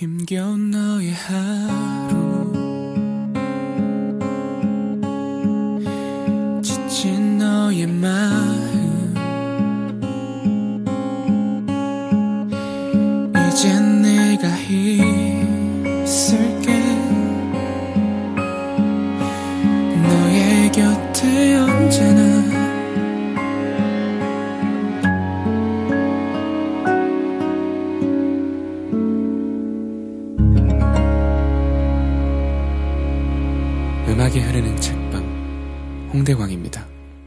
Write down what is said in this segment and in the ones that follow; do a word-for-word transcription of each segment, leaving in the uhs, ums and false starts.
힘겨운 너의 하루 지친 너의 마음 이젠 내가 있을게 너의 곁에 언제나 음악이 흐르는 책방 홍대광입니다.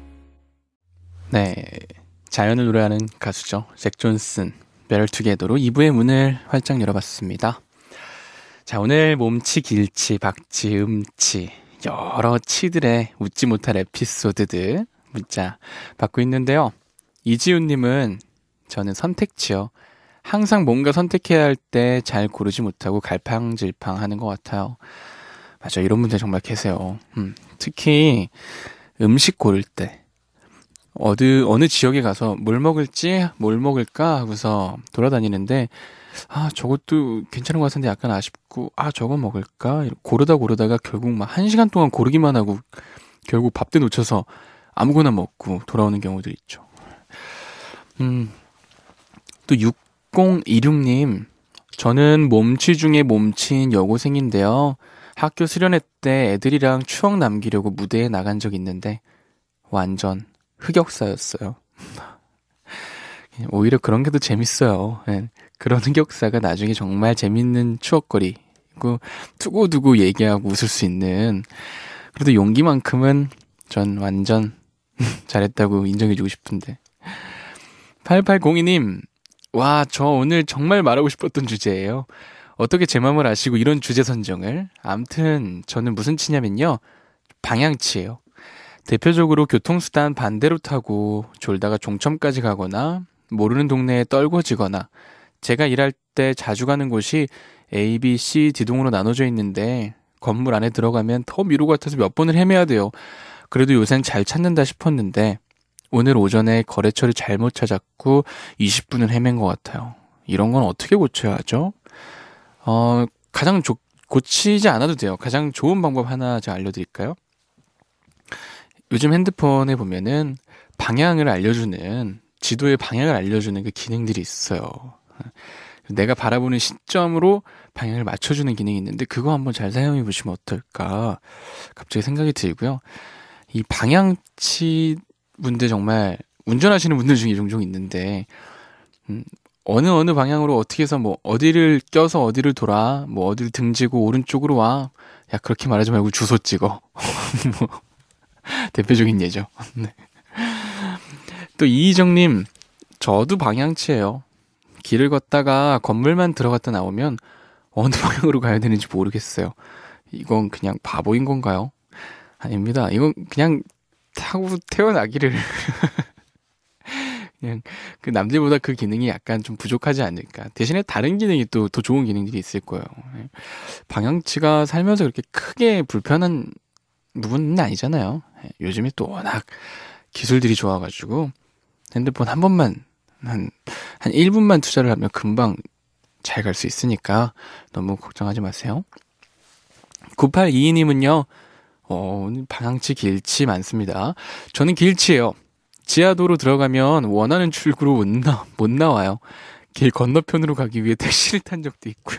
네, 자연을 노래하는 가수죠. 잭 존슨, Better Together로 이 부의 문을 활짝 열어봤습니다. 자, 오늘 몸치, 길치, 박치, 음치 여러 치들의 웃지 못할 에피소드들 문자 받고 있는데요. 이지훈님은 저는 선택치요. 항상 뭔가 선택해야 할 때 잘 고르지 못하고 갈팡질팡하는 것 같아요. 맞아, 이런 분들 정말 계세요. 음, 특히 음식 고를 때 어느 어느 지역에 가서 뭘 먹을지 뭘 먹을까 하고서 돌아다니는데 아 저것도 괜찮은 것 같은데 약간 아쉽고 아 저거 먹을까 고르다 고르다가 결국 막 한 시간 동안 고르기만 하고 결국 밥도 놓쳐서 아무거나 먹고 돌아오는 경우들 있죠. 음, 또 육공이육님 저는 몸치 중에 몸치인 여고생인데요. 학교 수련회 때 애들이랑 추억 남기려고 무대에 나간 적 있는데 완전 흑역사였어요. 오히려 그런 게 더 재밌어요. 그런 흑역사가 나중에 정말 재밌는 추억거리고 두고두고 얘기하고 웃을 수 있는 그래도 용기만큼은 전 완전 잘했다고 인정해주고 싶은데. 팔팔공이님 와, 저 오늘 정말 말하고 싶었던 주제예요. 어떻게 제 마음을 아시고 이런 주제 선정을? 암튼 저는 무슨 치냐면요. 방향치예요. 대표적으로 교통수단 반대로 타고 졸다가 종점까지 가거나 모르는 동네에 떨궈지거나 제가 일할 때 자주 가는 곳이 A, B, C, D동으로 나눠져 있는데 건물 안에 들어가면 더 미로 같아서 몇 번을 헤매야 돼요. 그래도 요샌 잘 찾는다 싶었는데 오늘 오전에 거래처를 잘못 찾았고 이십 분을 헤맨 것 같아요. 이런 건 어떻게 고쳐야 하죠? 어, 가장 조, 고치지 않아도 돼요. 가장 좋은 방법 하나 제가 알려드릴까요? 요즘 핸드폰에 보면은 방향을 알려주는, 지도의 방향을 알려주는 그 기능들이 있어요. 내가 바라보는 시점으로 방향을 맞춰주는 기능이 있는데 그거 한번 잘 사용해 보시면 어떨까 갑자기 생각이 들고요. 이 방향치 분들 정말 운전하시는 분들 중에 종종 있는데 음, 어느 어느 방향으로 어떻게 해서 뭐 어디를 껴서 어디를 돌아 뭐 어디를 등지고 오른쪽으로 와 야 그렇게 말하지 말고 주소 찍어 뭐 대표적인 예죠. 네. 또 이희정님 저도 방향치예요. 길을 걷다가 건물만 들어갔다 나오면 어느 방향으로 가야 되는지 모르겠어요. 이건 그냥 바보인 건가요? 아닙니다. 이건 그냥 타고 태어나기를 그냥 그 남들보다 그 기능이 약간 좀 부족하지 않을까. 대신에 다른 기능이 또 더 좋은 기능들이 있을 거예요. 방향치가 살면서 그렇게 크게 불편한 부분은 아니잖아요. 요즘에 또 워낙 기술들이 좋아가지고 핸드폰 한 번만 한, 한 일 분만 투자를 하면 금방 잘 갈 수 있으니까 너무 걱정하지 마세요. 구팔이이님은요 어, 방향치 길치 많습니다. 저는 길치예요. 지하도로 들어가면 원하는 출구로 못, 나, 못 나와요. 길 건너편으로 가기 위해 택시를 탄 적도 있고요.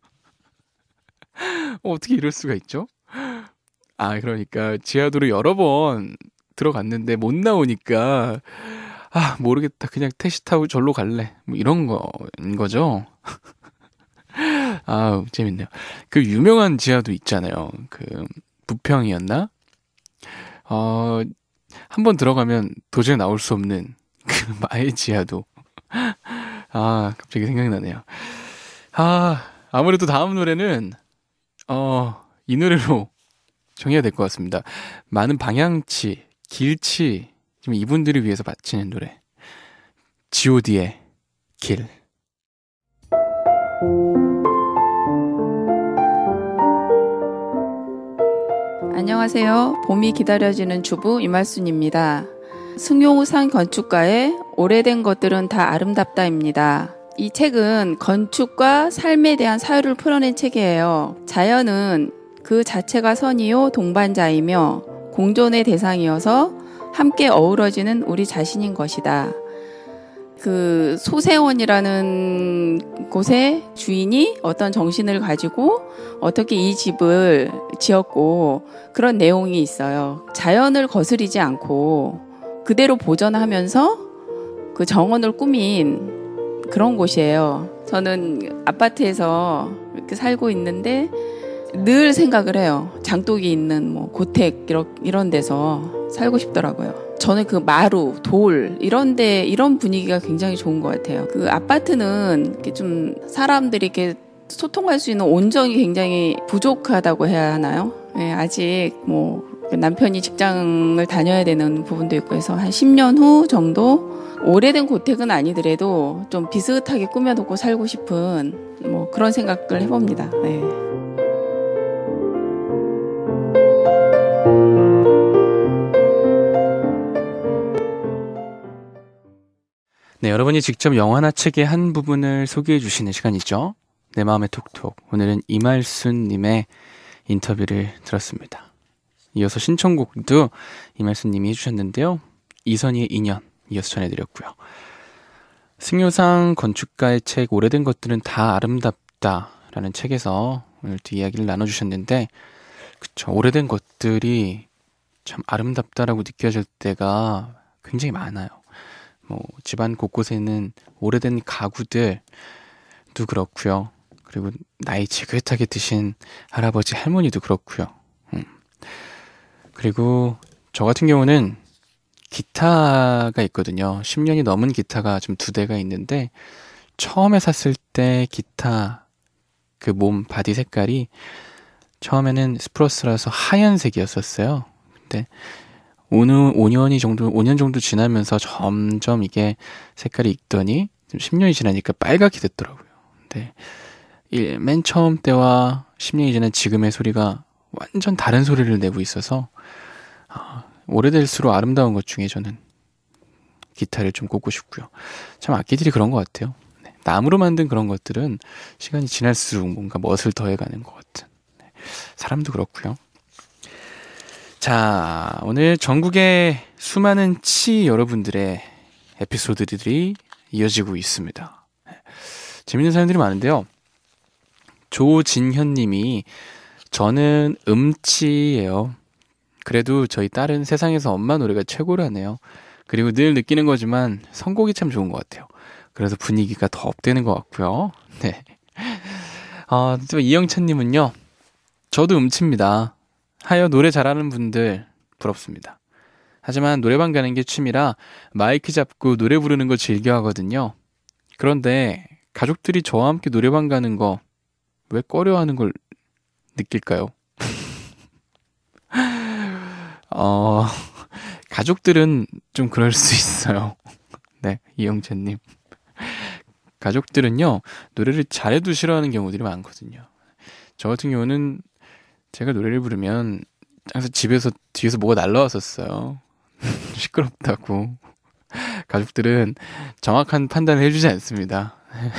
어, 어떻게 이럴 수가 있죠? 아, 그러니까 지하도로 여러 번 들어갔는데 못 나오니까 아, 모르겠다. 그냥 택시 타고 절로 갈래. 뭐 이런 거인 거죠. 아, 재밌네요. 그 유명한 지하도 있잖아요. 그 부평이었나? 어, 한번 들어가면 도저히 나올 수 없는 그 마의 지하도. 아, 갑자기 생각이 나네요. 아, 아무래도 다음 노래는 어, 이 노래로 정해야 될 것 같습니다. 많은 방향치, 길치, 지금 이분들을 위해서 바치는 노래. 지 오 디의 길. 안녕하세요. 봄이 기다려지는 주부 이말순입니다. 승용우산 건축가의 오래된 것들은 다 아름답다입니다. 이 책은 건축과 삶에 대한 사유를 풀어낸 책이에요. 자연은 그 자체가 선이요 동반자이며 공존의 대상이어서 함께 어우러지는 우리 자신인 것이다. 그 소세원이라는 곳의 주인이 어떤 정신을 가지고 어떻게 이 집을 지었고 그런 내용이 있어요. 자연을 거스리지 않고 그대로 보존하면서 그 정원을 꾸민 그런 곳이에요. 저는 아파트에서 이렇게 살고 있는데 늘 생각을 해요. 장독이 있는 뭐 고택 이런 데서 살고 싶더라고요. 저는 그 마루, 돌 이런데 이런 분위기가 굉장히 좋은 것 같아요. 그 아파트는 이렇게 좀 사람들이 이렇게 소통할 수 있는 온정이 굉장히 부족하다고 해야 하나요? 네, 아직 뭐 남편이 직장을 다녀야 되는 부분도 있고 해서 한 십 년 후 정도 오래된 고택은 아니더라도 좀 비슷하게 꾸며놓고 살고 싶은 뭐 그런 생각을 해봅니다. 네. 네, 여러분이 직접 영화나 책의 한 부분을 소개해 주시는 시간이죠. 내 마음의 톡톡. 오늘은 이말순님의 인터뷰를 들었습니다. 이어서 신청곡도 이말순님이 해주셨는데요. 이선희의 인연 이어서 전해드렸고요. 승효상 건축가의 책 오래된 것들은 다 아름답다라는 책에서 오늘 또 이야기를 나눠주셨는데 그쵸, 오래된 것들이 참 아름답다라고 느껴질 때가 굉장히 많아요. 뭐 집안 곳곳에는 오래된 가구들도 그렇고요. 그리고 나이 지긋하게 드신 할아버지 할머니도 그렇고요. 음. 그리고 저 같은 경우는 기타가 있거든요. 십 년이 넘은 기타가 좀 두 대가 있는데 처음에 샀을 때 기타 그 몸 바디 색깔이 처음에는 스프러스라서 하얀색이었었어요. 근데 어느 오 년이 정도, 오 년 정도 지나면서 점점 이게 색깔이 익더니 십 년이 지나니까 빨갛게 됐더라고요. 근데 맨 처음 때와 십 년이 지난 지금의 소리가 완전 다른 소리를 내고 있어서 아, 오래될수록 아름다운 것 중에 저는 기타를 좀 꽂고 싶고요. 참 악기들이 그런 것 같아요. 네, 나무로 만든 그런 것들은 시간이 지날수록 뭔가 멋을 더해가는 것 같은. 네, 사람도 그렇고요. 자, 오늘 전국의 수많은 치 여러분들의 에피소드들이 이어지고 있습니다. 재밌는 사연들이 많은데요. 조진현님이 저는 음치예요. 그래도 저희 딸은 세상에서 엄마 노래가 최고라네요. 그리고 늘 느끼는 거지만 선곡이 참 좋은 것 같아요. 그래서 분위기가 더 업되는 것 같고요. 네. 어, 또 이영찬님은요. 저도 음치입니다. 하여 노래 잘하는 분들 부럽습니다. 하지만 노래방 가는 게 취미라 마이크 잡고 노래 부르는 거 즐겨 하거든요. 그런데 가족들이 저와 함께 노래방 가는 거 왜 꺼려하는 걸 느낄까요? 어, 가족들은 좀 그럴 수 있어요. 네, 이영재님. 가족들은요, 노래를 잘해도 싫어하는 경우들이 많거든요. 저 같은 경우는 제가 노래를 부르면 항상 집에서 뒤에서 뭐가 날라왔었어요. 시끄럽다고. 가족들은 정확한 판단을 해주지 않습니다.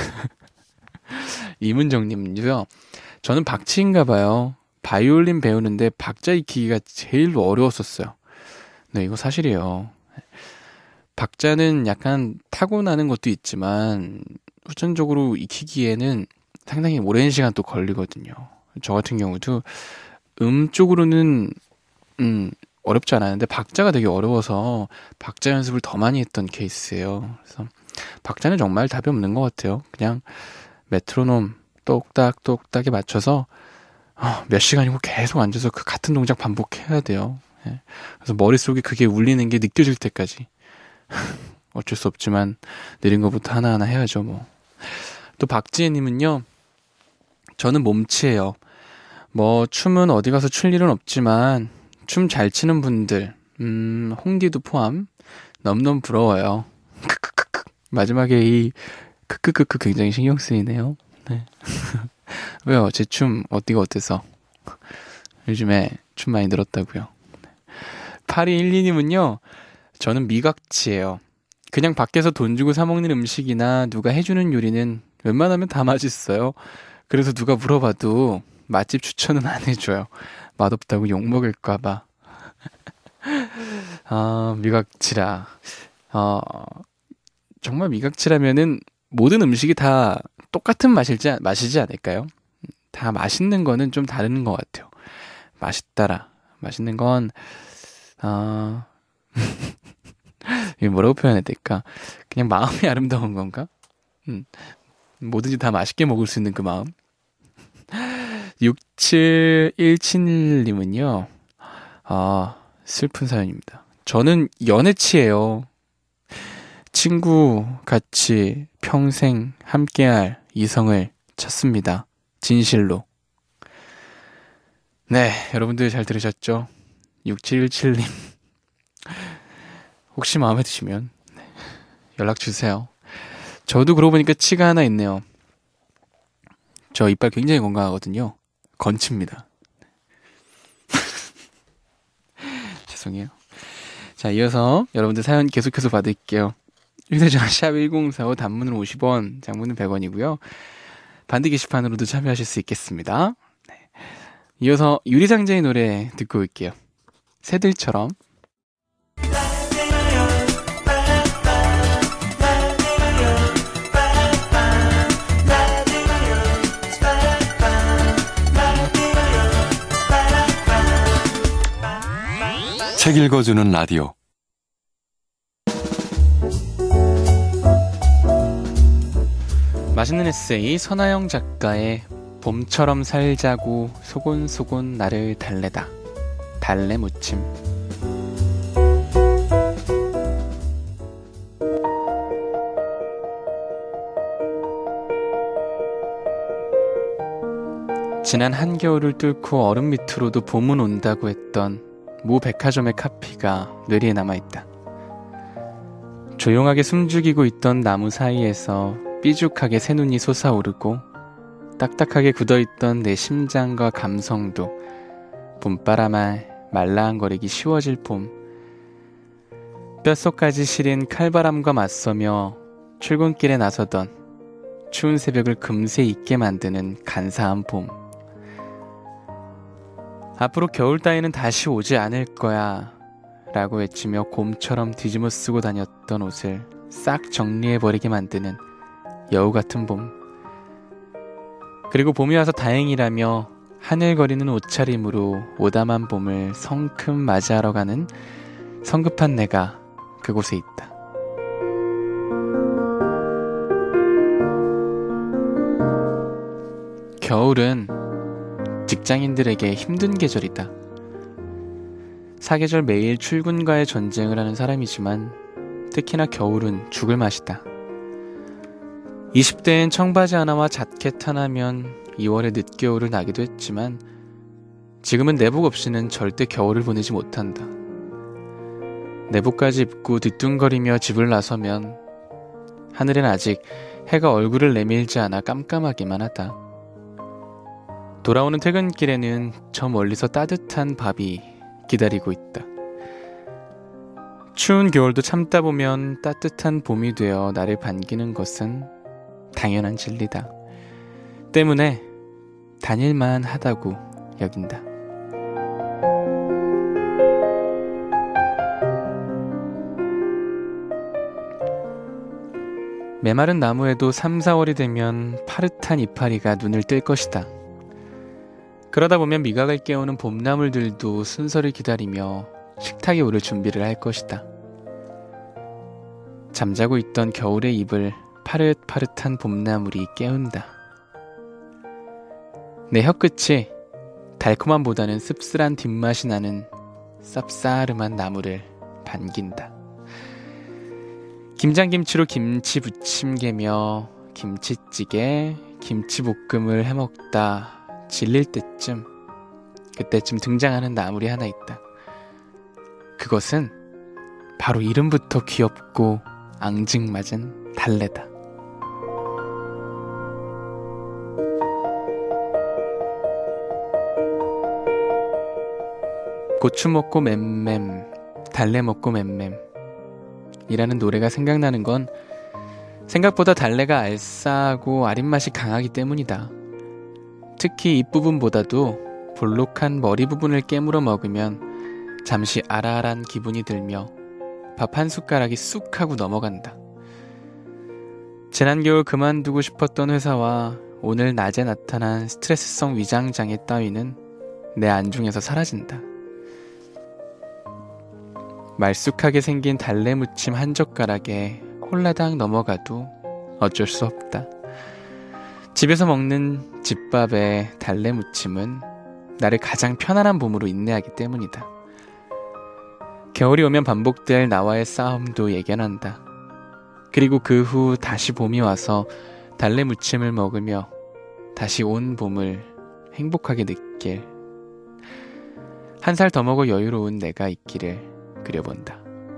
이문정님은요. 저는 박치인가 봐요. 바이올린 배우는데 박자 익히기가 제일 어려웠었어요. 네, 이거 사실이에요. 박자는 약간 타고나는 것도 있지만 후천적으로 익히기에는 상당히 오랜 시간 또 걸리거든요. 저 같은 경우도 음 쪽으로는 음 어렵지 않았는데 박자가 되게 어려워서 박자 연습을 더 많이 했던 케이스예요. 그래서 박자는 정말 답이 없는 것 같아요. 그냥 메트로놈 똑딱 똑딱에 맞춰서 어, 몇 시간이고 계속 앉아서 그 같은 동작 반복해야 돼요. 예. 그래서 머릿속에 그게 울리는 게 느껴질 때까지 어쩔 수 없지만 느린 것부터 하나하나 해야죠. 뭐. 또 박지혜님은요. 저는 몸치예요. 뭐 춤은 어디 가서 출 일은 없지만 춤 잘 추는 분들 음, 홍디도 포함 너무너무 부러워요. 크크크크. 마지막에 이 크크크크 굉장히 신경 쓰이네요. 네. 왜요? 제 춤 어디가 어때서? 요즘에 춤 많이 늘었다고요. 팔이일이 님은요. 저는 미각치예요. 그냥 밖에서 돈 주고 사 먹는 음식이나 누가 해주는 요리는 웬만하면 다 맛있어요. 그래서 누가 물어봐도 맛집 추천은 안 해줘요. 맛없다고 욕먹을까봐. 아, 미각치라. 어, 정말 미각치라면은 모든 음식이 다 똑같은 맛일지, 맛이지 않을까요? 다 맛있는 거는 좀 다른 것 같아요. 맛있다라. 맛있는 건, 어, 이게 뭐라고 표현해야 될까? 그냥 마음이 아름다운 건가? 음, 뭐든지 다 맛있게 먹을 수 있는 그 마음. 육칠일칠님은요, 아, 슬픈 사연입니다. 저는 연애치예요. 친구 같이 평생 함께할 이성을 찾습니다. 진실로. 네, 여러분들 잘 들으셨죠? 육칠일칠님. 혹시 마음에 드시면 연락 주세요. 저도 그러고 보니까 치가 하나 있네요. 저 이빨 굉장히 건강하거든요. 건칩니다. 죄송해요. 자, 이어서 여러분들 사연 계속해서 받을게요. 휴대전화 샵 일공사오, 단문은 오십 원, 장문은 백 원이고요. 반디 게시판으로도 참여하실 수 있겠습니다. 네. 이어서 유리상자의 노래 듣고 올게요. 새들처럼. 책 읽어주는 라디오. 맛있는 에세이 선아영 작가의 봄처럼 살자고 소곤소곤 나를 달래다. 달래 무침. 지난 한겨울을 뚫고 얼음 밑으로도 봄은 온다고 했던 모 백화점의 카피가 뇌리에 남아있다. 조용하게 숨죽이고 있던 나무 사이에서 삐죽하게 새눈이 솟아오르고 딱딱하게 굳어있던 내 심장과 감성도 봄바람에 말라한거리기 쉬워질 봄. 뼛속까지 시린 칼바람과 맞서며 출근길에 나서던 추운 새벽을 금세 잊게 만드는 간사한 봄. 앞으로 겨울 따위는 다시 오지 않을 거야 라고 외치며 곰처럼 뒤집어 쓰고 다녔던 옷을 싹 정리해버리게 만드는 여우 같은 봄. 그리고 봄이 와서 다행이라며 하늘거리는 옷차림으로 오담한 봄을 성큼 맞이하러 가는 성급한 내가 그곳에 있다. 겨울은 직장인들에게 힘든 계절이다. 사계절 매일 출근과의 전쟁을 하는 사람이지만 특히나 겨울은 죽을 맛이다. 이십 대엔 청바지 하나와 자켓 하나면 이월에 늦겨울을 나기도 했지만 지금은 내복 없이는 절대 겨울을 보내지 못한다. 내복까지 입고 뒤뚱거리며 집을 나서면 하늘엔 아직 해가 얼굴을 내밀지 않아 깜깜하기만 하다. 돌아오는 퇴근길에는 저 멀리서 따뜻한 밥이 기다리고 있다. 추운 겨울도 참다 보면 따뜻한 봄이 되어 나를 반기는 것은 당연한 진리다. 때문에 다닐만 하다고 여긴다. 메마른 나무에도 삼, 사월이 되면 파릇한 이파리가 눈을 뜰 것이다. 그러다 보면 미각을 깨우는 봄나물들도 순서를 기다리며 식탁에 오를 준비를 할 것이다. 잠자고 있던 겨울의 입을 파릇파릇한 봄나물이 깨운다. 내 혀끝이 달콤함보다는 씁쓸한 뒷맛이 나는 쌉싸름한 나물을 반긴다. 김장김치로 김치 부침개며 김치찌개, 김치볶음을 해먹다 질릴 때쯤, 그때쯤 등장하는 나물이 하나 있다. 그것은 바로 이름부터 귀엽고 앙증맞은 달래다. 고추 먹고 맴맴, 달래 먹고 맴맴. 이라는 노래가 생각나는 건 생각보다 달래가 알싸하고 아린 맛이 강하기 때문이다. 특히 입부분보다도 볼록한 머리 부분을 깨물어 먹으면 잠시 알알한 기분이 들며 밥 한 숟가락이 쑥 하고 넘어간다. 지난 겨울 그만두고 싶었던 회사와 오늘 낮에 나타난 스트레스성 위장장애 따위는 내 안중에서 사라진다. 말쑥하게 생긴 달래 무침 한 젓가락에 홀라당 넘어가도 어쩔 수 없다. 집에서 먹는 집밥의 달래 무침은 나를 가장 편안한 봄으로 인내하기 때문이다. 겨울이 오면 반복될 나와의 싸움도 예견한다. 그리고 그 후 다시 봄이 와서 달래 무침을 먹으며 다시 온 봄을 행복하게 느낄, 한 살 더 먹어 여유로운 내가 있기를 그려본다.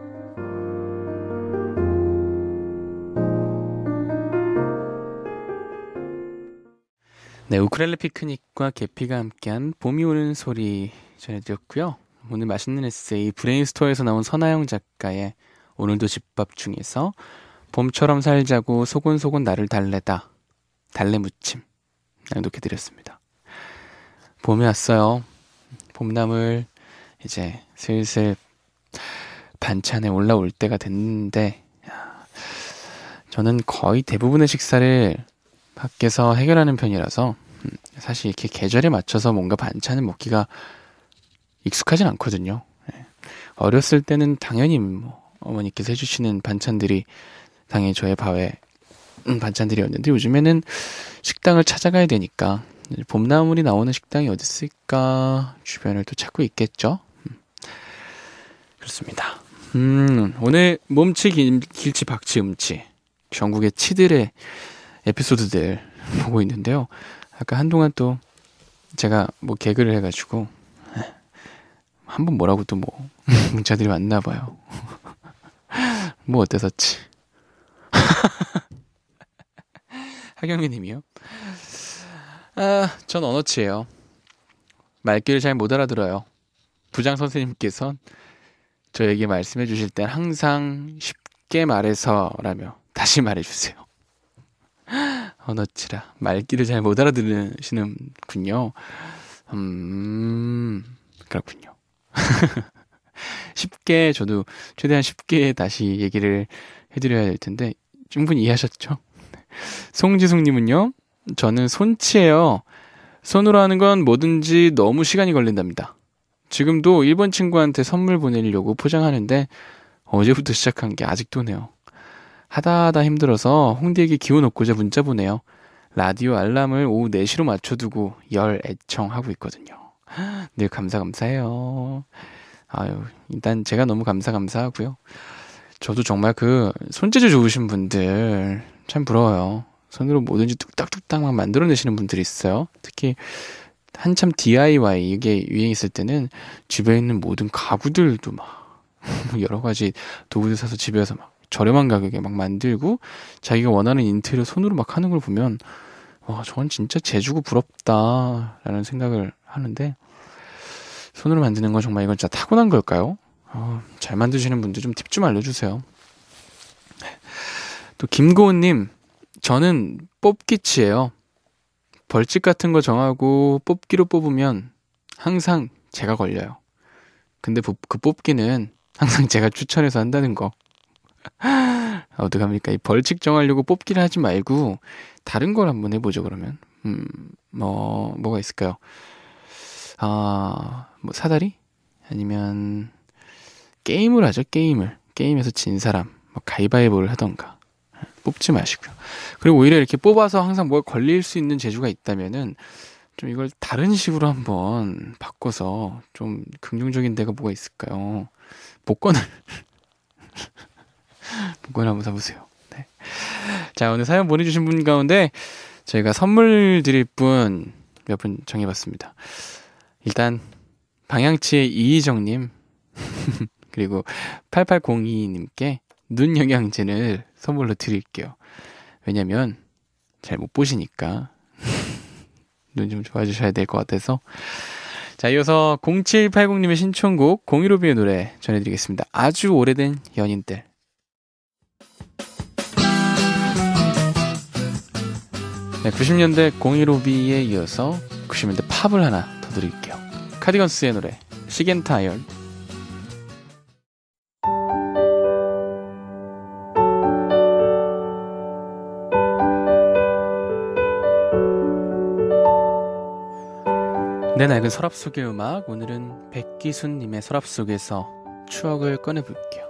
네, 우쿨렐레 피크닉과 계피가 함께한 봄이 오는 소리 전해드렸고요. 오늘 맛있는 에세이 브레인스토어에서 나온 선아영 작가의 오늘도 집밥 중에서 봄처럼 살자고 소곤소곤 나를 달래다, 달래 무침 낭독해드렸습니다. 봄이 왔어요. 봄나물 이제 슬슬 반찬에 올라올 때가 됐는데, 저는 거의 대부분의 식사를 밖에서 해결하는 편이라서 사실 이렇게 계절에 맞춰서 뭔가 반찬을 먹기가 익숙하진 않거든요. 어렸을 때는 당연히 뭐 어머니께서 해주시는 반찬들이 당연히 저의 밥의 반찬들이었는데, 요즘에는 식당을 찾아가야 되니까 봄나물이 나오는 식당이 어디 있을까 주변을 또 찾고 있겠죠. 그렇습니다. 음, 오늘 몸치 길, 길치 박치 음치 전국의 치들의 에피소드들 보고 있는데요. 아까 한동안 또 제가 뭐 개그를 해가지고 한 번 뭐라고 또 뭐 문자들이 왔나 봐요. 뭐 어때서지? 하경미 님이요. 아, 전 언어치예요. 말귀를 잘 못 알아들어요. 부장 선생님께서 저에게 말씀해 주실 땐 항상 쉽게 말해서라며 다시 말해주세요. 언어치라. 말귀를 잘 못 알아들으시는군요. 음, 그렇군요. 쉽게, 저도 최대한 쉽게 다시 얘기를 해드려야 될 텐데, 충분히 이해하셨죠? 송지숙님은요, 저는 손치예요. 손으로 하는 건 뭐든지 너무 시간이 걸린답니다. 지금도 일본 친구한테 선물 보내려고 포장하는데 어제부터 시작한 게 아직도네요. 하다 하다 힘들어서 홍디에게 기운 얻고자 문자 보내요. 라디오 알람을 오후 네 시로 맞춰두고 열 애청하고 있거든요. 늘 감사 감사해요. 아유, 일단 제가 너무 감사 감사하고요. 저도 정말 그 손재주 좋으신 분들 참 부러워요. 손으로 뭐든지 뚝딱뚝딱 막 만들어내시는 분들이 있어요. 특히 한참 디아이와이 이게 유행했을 때는 집에 있는 모든 가구들도 막 여러 가지 도구들 사서 집에서 막 저렴한 가격에 막 만들고 자기가 원하는 인테리어 손으로 막 하는 걸 보면, 와, 저건 진짜 재주고 부럽다라는 생각을 하는데, 손으로 만드는 건 정말 이건 진짜 타고난 걸까요? 어, 잘 만드시는 분들 좀 팁 좀 알려주세요. 또 김고은님, 저는 뽑기치예요. 벌칙 같은 거 정하고 뽑기로 뽑으면 항상 제가 걸려요. 근데 그 뽑기는 항상 제가 추천해서 한다는 거. 어떡합니까? 이 벌칙 정하려고 뽑기를 하지 말고 다른 걸 한번 해보죠, 그러면. 음, 뭐, 뭐가 있을까요? 아, 뭐 사다리? 아니면 게임을 하죠, 게임을. 게임에서 진 사람, 뭐 가위바위보를 하던가. 뽑지 마시고요. 그리고 오히려 이렇게 뽑아서 항상 뭘 걸릴 수 있는 재주가 있다면은 좀 이걸 다른 식으로 한번 바꿔서 좀 긍정적인 데가 뭐가 있을까요? 복권을 복권을 한번 사보세요. 네. 자, 오늘 사연 보내주신 분 가운데 저희가 선물 드릴 분 몇 분 정해봤습니다. 일단 방향치의 이희정님 그리고 팔팔공이님께 눈 영양제를 선물로 드릴게요. 왜냐면 잘 못 보시니까 눈 좀 좋아지셔야 될 것 같아서. 자, 이어서 공칠팔공님의 신청곡 공일오비의 노래 전해드리겠습니다. 아주 오래된 연인들. 네, 구십 년대 공일오비에 이어서 구십 년대 팝을 하나 더 드릴게요. 카디건스의 노래 시겐타이얼. 내 낡은 서랍 속의 음악, 오늘은 백기순님의 서랍 속에서 추억을 꺼내볼게요.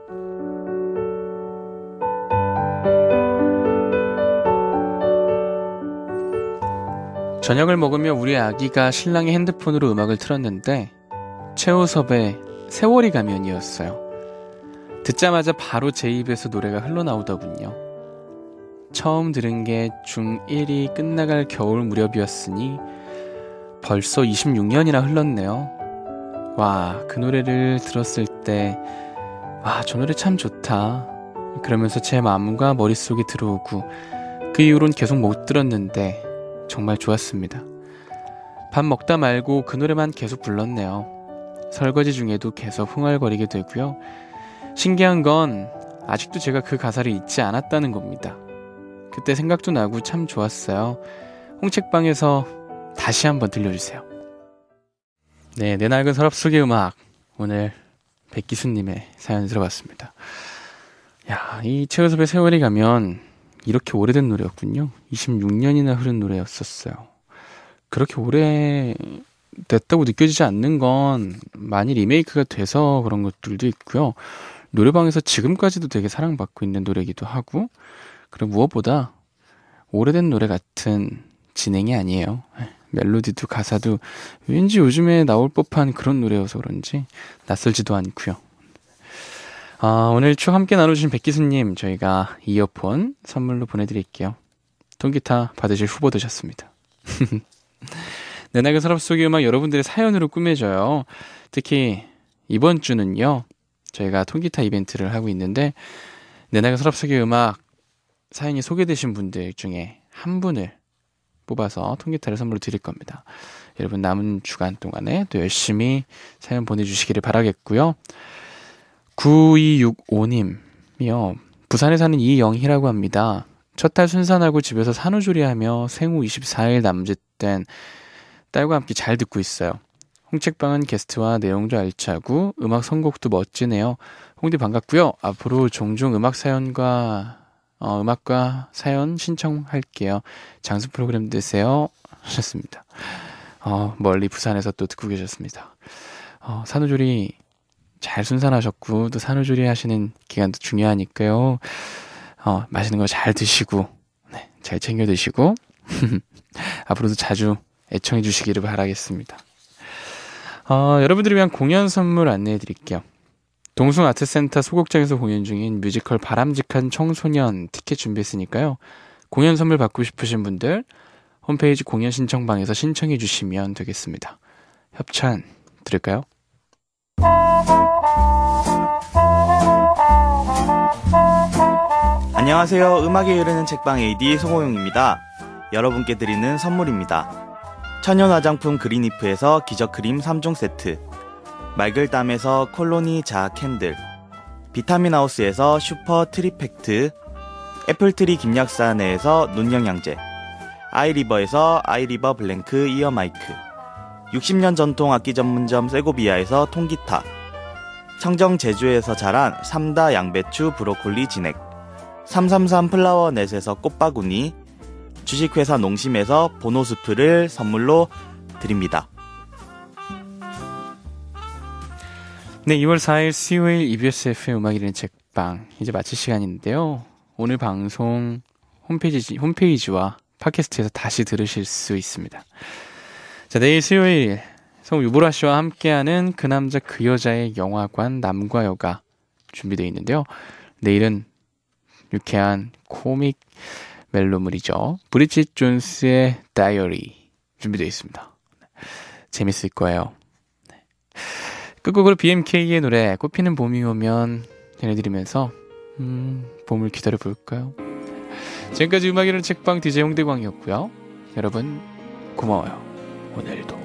저녁을 먹으며 우리 아기가 신랑의 핸드폰으로 음악을 틀었는데 최우섭의 세월이 가면이었어요. 듣자마자 바로 제 입에서 노래가 흘러나오더군요. 처음 들은 게 중일이 끝나갈 겨울 무렵이었으니 벌써 이십육 년이나 흘렀네요. 와, 그 노래를 들었을 때 와, 저 노래 참 좋다. 그러면서 제 마음과 머릿속에 들어오고 그 이후로는 계속 못 들었는데 정말 좋았습니다. 밥 먹다 말고 그 노래만 계속 불렀네요. 설거지 중에도 계속 흥얼거리게 되고요. 신기한 건 아직도 제가 그 가사를 잊지 않았다는 겁니다. 그때 생각도 나고 참 좋았어요. 홍책방에서 다시 한번 들려주세요. 네, 내 낡은 서랍 속의 음악, 오늘 백기순님의 사연 들어봤습니다. 야, 이 최우섭의 세월이 가면 이렇게 오래된 노래였군요. 이십육 년이나 흐른 노래였었어요. 그렇게 오래 됐다고 느껴지지 않는 건 많이 리메이크가 돼서 그런 것들도 있고요. 노래방에서 지금까지도 되게 사랑받고 있는 노래이기도 하고, 그리고 무엇보다 오래된 노래 같은 진행이 아니에요. 멜로디도 가사도 왠지 요즘에 나올 법한 그런 노래여서 그런지 낯설지도 않고요. 아, 오늘 추억 함께 나눠주신 백기수님, 저희가 이어폰 선물로 보내드릴게요. 통기타 받으실 후보 되셨습니다. 내 낡은 서랍 속의 음악, 여러분들의 사연으로 꾸며져요. 특히 이번 주는요, 저희가 통기타 이벤트를 하고 있는데 내 낡은 서랍 속의 음악 사연이 소개되신 분들 중에 한 분을 뽑아서 통기타를 선물로 드릴 겁니다. 여러분 남은 주간 동안에 또 열심히 사연 보내주시기를 바라겠고요. 구이육오님이요. 부산에 사는 이영희라고 합니다. 첫 달 순산하고 집에서 산후조리하며 생후 이십사 일 남짓된 딸과 함께 잘 듣고 있어요. 홍책방은 게스트와 내용도 알차고 음악 선곡도 멋지네요. 홍디 반갑고요. 앞으로 종종 음악 사연과 어, 음악과 사연 신청할게요. 장수 프로그램 되세요. 하셨습니다. 어, 멀리 부산에서 또 듣고 계셨습니다. 어, 산후조리 잘 순산하셨고 또 산후조리 하시는 기간도 중요하니까요. 어, 맛있는 거 잘 드시고 네, 잘 챙겨 드시고 앞으로도 자주 애청해 주시기를 바라겠습니다. 어, 여러분들을 위한 공연 선물 안내해 드릴게요. 동숭아트센터 소극장에서 공연 중인 뮤지컬 바람직한 청소년 티켓 준비했으니까요. 공연 선물 받고 싶으신 분들 홈페이지 공연 신청방에서 신청해 주시면 되겠습니다. 협찬 드릴까요? 안녕하세요. 음악에 흐르는 책방 에이디 송호용입니다. 여러분께 드리는 선물입니다. 천연 화장품 그린이프에서 기저크림 삼 종 세트, 말글담에서 콜로니 자 캔들, 비타민하우스에서 슈퍼 트리팩트, 애플트리 김약사내에서 눈영양제, 아이리버에서 아이리버 블랭크 이어 마이크, 육십 년 전통 악기 전문점 세고비아에서 통기타, 청정 제주에서 자란 삼다 양배추 브로콜리 진액, 삼삼삼 플라워넷에서 꽃바구니, 주식회사 농심에서 보노스프를 선물로 드립니다. 네, 이월 사일 수요일 이비에스 에프엠 음악이 흐르는 책방 이제 마칠 시간인데요. 오늘 방송 홈페이지, 홈페이지와 팟캐스트에서 다시 들으실 수 있습니다. 자, 내일 수요일 성우 유보라 씨와 함께하는 그 남자 그 여자의 영화관 남과 여가 준비되어 있는데요. 내일은 유쾌한 코믹 멜로물이죠. 브리짓 존스의 다이어리 준비되어 있습니다. 재밌을 거예요. 끝곡으로 비엠케이의 노래 꽃피는 봄이 오면 전해드리면서 음, 봄을 기다려볼까요? 지금까지 음악이라는 책방 디제이 홍대광이었고요. 여러분 고마워요. 오늘도